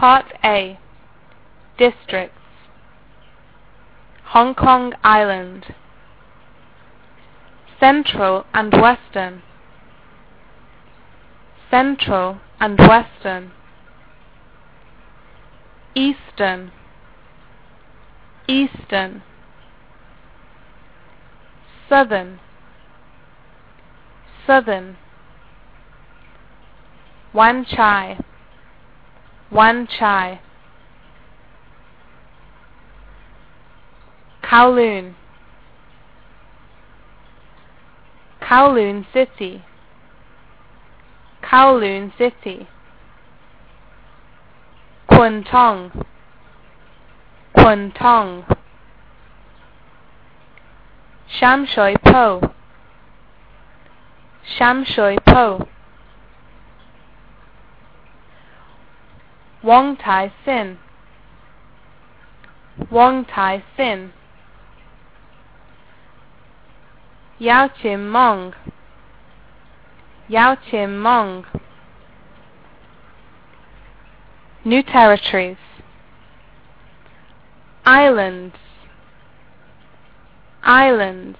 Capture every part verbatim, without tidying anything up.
Part A. Districts. Hong Kong Island. Central and Western. Central and Western. Eastern. Eastern. Southern. Southern. Wan Chai. Wan Chai. Kowloon. Kowloon City. Kowloon City. Kwun Tong. Kwun Tong. Sham Shui Po. Sham Shui Po. Wong Tai Sin. Wong Tai Sin. Yau Chim Mong. Yau Chim Mong. New Territories. Islands. Islands.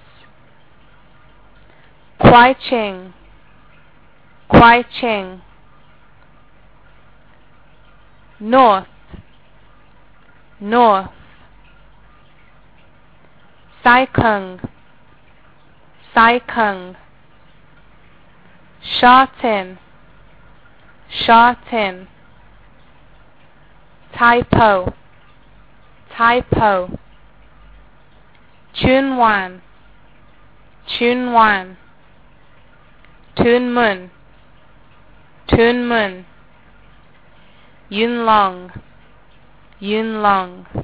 Kwai Ching. Kwai Ching. North. North. Sai Kung. Sai Kung. Sha Tin. Sha Tin. Tai Po. Tai Po. Chun Wan. Chun Wan. Tuen Mun. Tuen Mun. Yuen Long. Yuen Long.